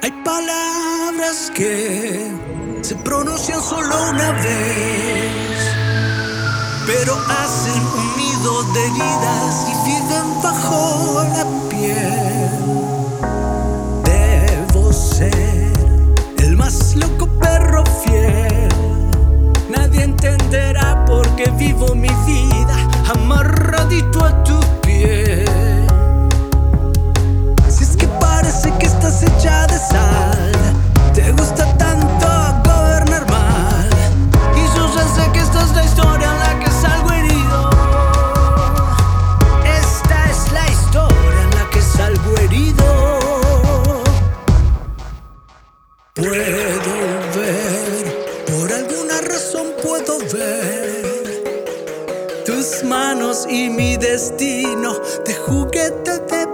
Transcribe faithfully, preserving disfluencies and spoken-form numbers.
Hay palabras que se pronuncian solo una vez, pero hacen un nido de heridas y viven bajo la piel. Debo ser el más loco perro fiel. Nadie entenderá por qué vivo mi vida amarradito a tu piel. Si es que parece que estás hecha de sal, te gusta tanto gobernar mal, y yo ya sé que esta es la historia en la que salgo herido. Esta es la historia en la que salgo herido. Puedo ver, por alguna razón puedo ver tus manos y mi destino de juguete de